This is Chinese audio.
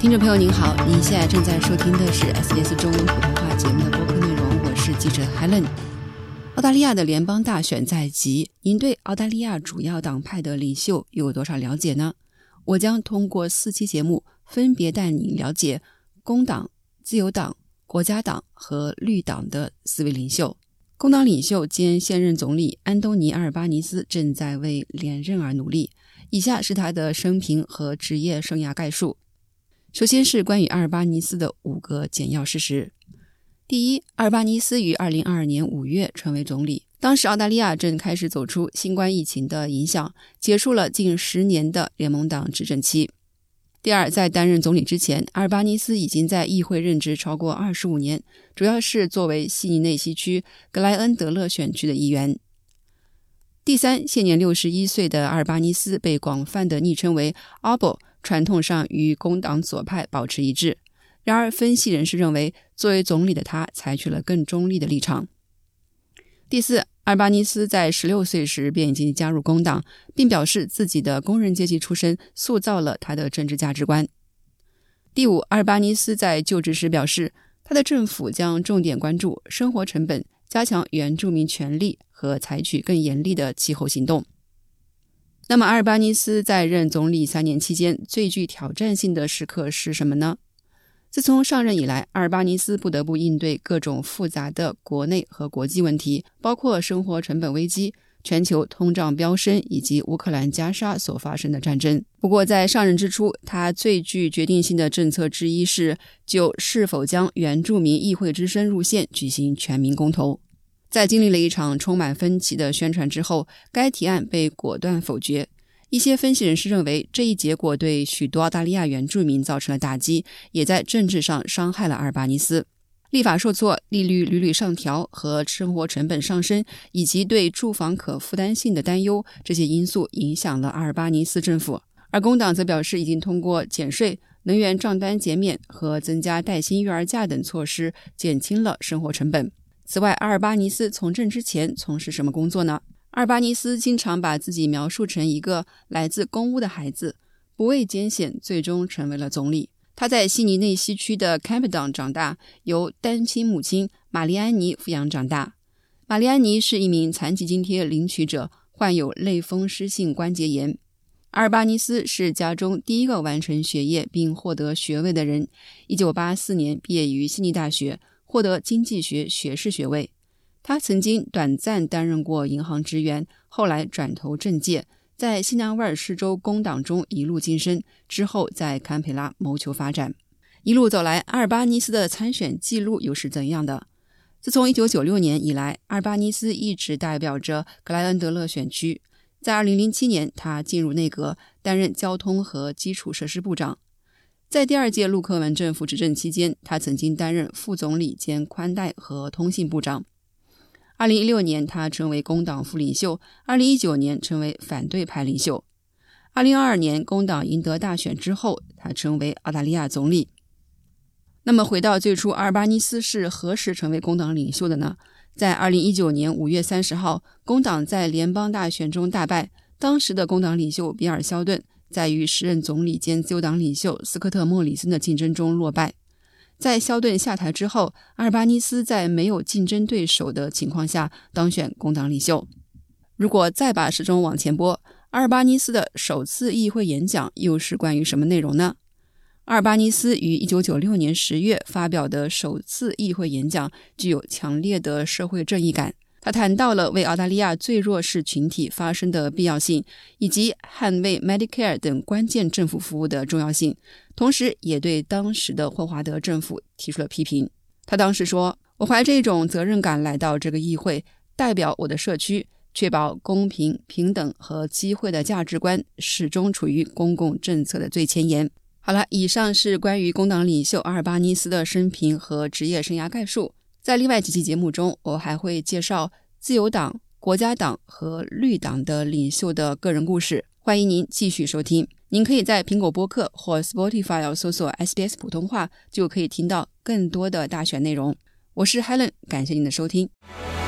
听众朋友您好，您现在正在收听的是 SBS 中文普通话节目的播客内容，我是记者 Helen。 澳大利亚的联邦大选在即，您对澳大利亚主要党派的领袖有多少了解呢？我将通过4期节目分别带你了解工党、自由党、国家党和绿党的4位领袖。工党领袖兼现任总理安东尼·阿尔巴尼斯正在为连任而努力，以下是他的生平和职业生涯概述。首先是关于阿尔巴尼斯的5个简要事实。第一，阿尔巴尼斯于2022年5月成为总理，当时澳大利亚正开始走出新冠疫情的影响，结束了近10年的联盟党执政期。第二，在担任总理之前，阿尔巴尼斯已经在议会任职超过25年，主要是作为悉尼内西区格莱恩德勒选区的议员。第三，现年61岁的阿尔巴尼斯被广泛的昵称为 Albo， 传统上与工党左派保持一致。然而分析人士认为，作为总理的他采取了更中立的立场。第四，阿尔巴尼斯在16岁时便已经加入工党，并表示自己的工人阶级出身塑造了他的政治价值观。第五，阿尔巴尼斯在就职时表示，他的政府将重点关注生活成本，加强原住民权利和采取更严厉的气候行动。那么阿尔巴尼斯在任总理3年期间，最具挑战性的时刻是什么呢？自从上任以来，阿尔巴尼斯不得不应对各种复杂的国内和国际问题，包括生活成本危机、全球通胀飙升以及乌克兰加沙所发生的战争。不过在上任之初，他最具决定性的政策之一是就是否将原住民议会之声入宪举行全民公投。在经历了一场充满分歧的宣传之后，该提案被果断否决。一些分析人士认为，这一结果对许多澳大利亚原住民造成了打击，也在政治上伤害了阿尔巴尼斯。立法受挫、利率屡屡上调和生活成本上升，以及对住房可负担性的担忧，这些因素影响了阿尔巴尼斯政府。而工党则表示，已经通过减税、能源账单减免和增加带薪育儿假等措施减轻了生活成本。此外，阿尔巴尼斯从政之前从事什么工作呢？阿尔巴尼斯经常把自己描述成一个来自公屋的孩子，不畏艰险，最终成为了总理。他在悉尼内西区的 Camperdown 长大，由单亲母亲玛丽安妮抚养长大。玛丽安妮是一名残疾津贴领取者，患有类风湿性关节炎。阿尔巴尼斯是家中第一个完成学业并获得学位的人。1984年毕业于悉尼大学，获得经济学学士学位。他曾经短暂担任过银行职员，后来转投政界，在西南威尔士州工党中一路晋升，之后在堪培拉谋求发展。一路走来，阿尔巴尼斯的参选记录又是怎样的？自从1996年以来，阿尔巴尼斯一直代表着格莱恩德勒选区。在2007年，他进入内阁，担任交通和基础设施部长。在第2届陆克文政府执政期间，他曾经担任副总理兼宽带和通信部长。2016年，他成为工党副领袖，2019年成为反对派领袖。2022年，工党赢得大选之后，他成为澳大利亚总理。那么回到最初，阿尔巴尼斯是何时成为工党领袖的呢？在2019年5月30号，工党在联邦大选中大败，当时的工党领袖比尔·肖顿在与时任总理兼自由党领袖斯科特·莫里森的竞争中落败。在肖顿下台之后，阿尔巴尼斯在没有竞争对手的情况下当选工党领袖。如果再把时钟往前拨，阿尔巴尼斯的首次议会演讲又是关于什么内容呢？阿尔巴尼斯于1996年10月发表的首次议会演讲具有强烈的社会正义感。他谈到了为澳大利亚最弱势群体发声的必要性，以及捍卫 Medicare 等关键政府服务的重要性，同时也对当时的霍华德政府提出了批评。他当时说，我怀着一种责任感来到这个议会，代表我的社区，确保公平、平等和机会的价值观始终处于公共政策的最前沿。好了，以上是关于工党领袖阿尔巴尼斯的生平和职业生涯概述。在另外几期节目中，我还会介绍自由党、国家党和绿党的领袖的个人故事，欢迎您继续收听。您可以在苹果播客或 Spotify 搜索 SBS 普通话，就可以听到更多的大选内容。我是 Helen， 感谢您的收听。